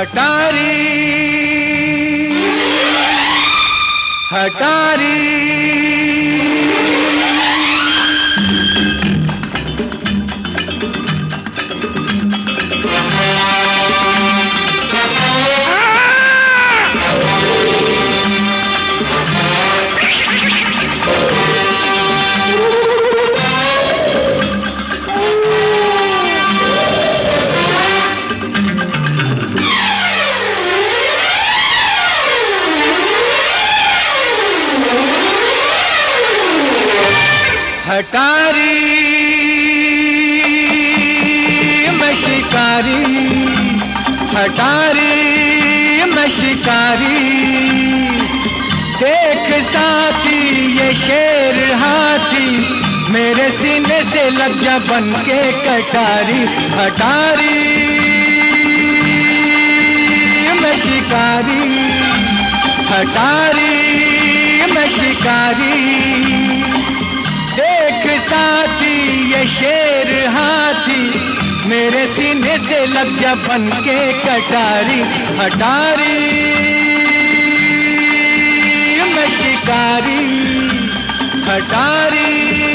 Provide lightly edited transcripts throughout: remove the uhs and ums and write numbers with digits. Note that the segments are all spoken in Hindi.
हटारी हटारी हटारी मैं शिकारी, हटारी मैं शिकारी। देख साथी ये शेर हाथी, मेरे सीने से लग जा बन के कटारी। हटारी मैं शिकारी, हटारी मैं शिकारी। देख साथी ये शेर हाथी, मेरे सीने से लग जा बन के कटारी। हटारी मैं शिकारी, हटारी।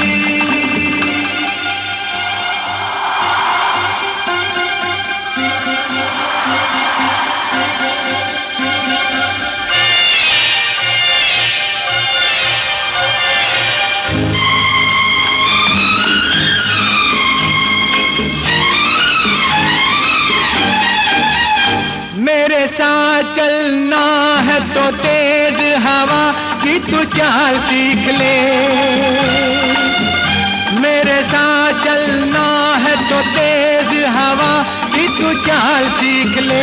मेरे साथ चलना है तो तेज हवा की तू चाल सीख ले। मेरे साथ चलना है तो तेज हवा की तू चाल सीख ले।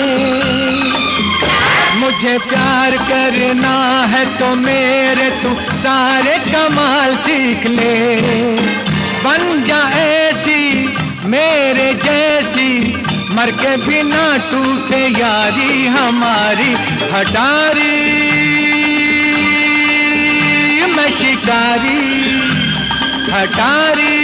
मुझे प्यार करना है तो मेरे तू सारे कमाल सीख ले। बन जा ऐसी मेरे जैसी, मर के बिना टूटे यारी हमारी। हटारी मैं शिकारी, हटारी।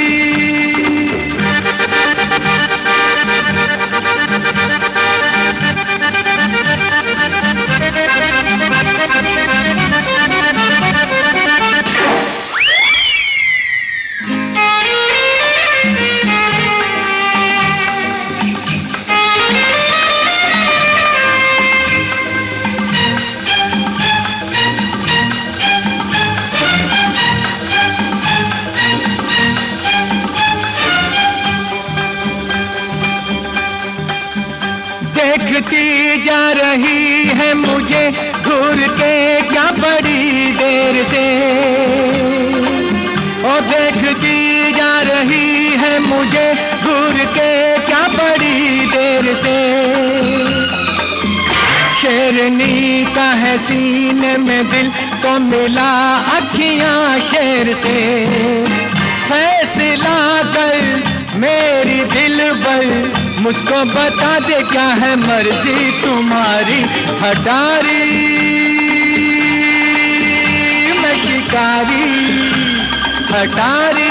देखती जा रही है मुझे घूर के क्या बड़ी देर से। ओ देखती जा रही है मुझे घूर के क्या बड़ी देर से। शेरनी का है सीने में दिल तो मिला अखियां शेर से। फैसला कर मेरी दिलबर, मुझको बता दे क्या है मर्जी तुम्हारी। हटारी मैं शिकारी, हटारी।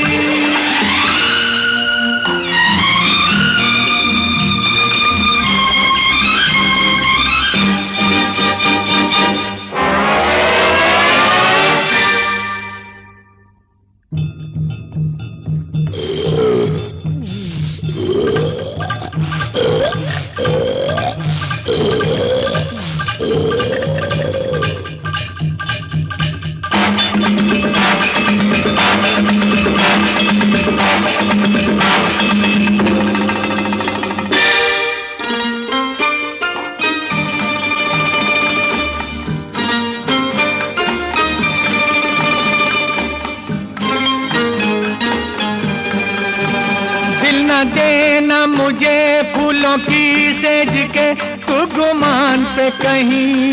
देना मुझे फूलों की सेज के तू गुमान पे कहीं।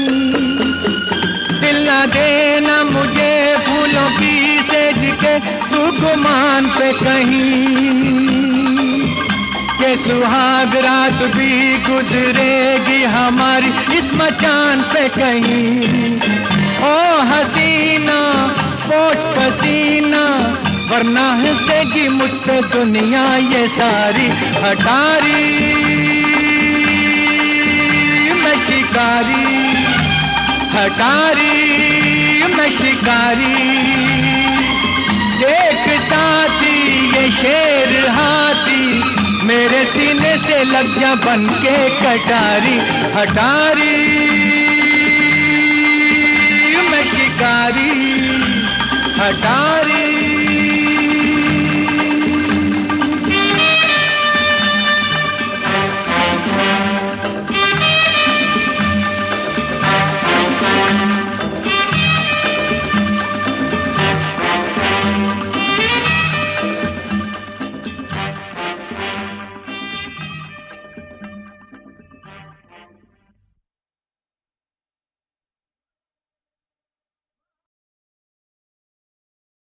दिल ना देना मुझे फूलों की सेज के तू गुमान पे कहीं। के सुहाग रात भी गुजरेगी हमारी इस मचान पे कहीं। ओ हसीना पोंछ पसीना, वरना हंसेगी मुझ पे दुनिया ये सारी। हटारी शिकारी, हटारी मैं शिकारी। देख साथी ये शेर हाथी, मेरे सीने से लग जा बन के कटारी। हटारी मैं शिकारी, हटारी।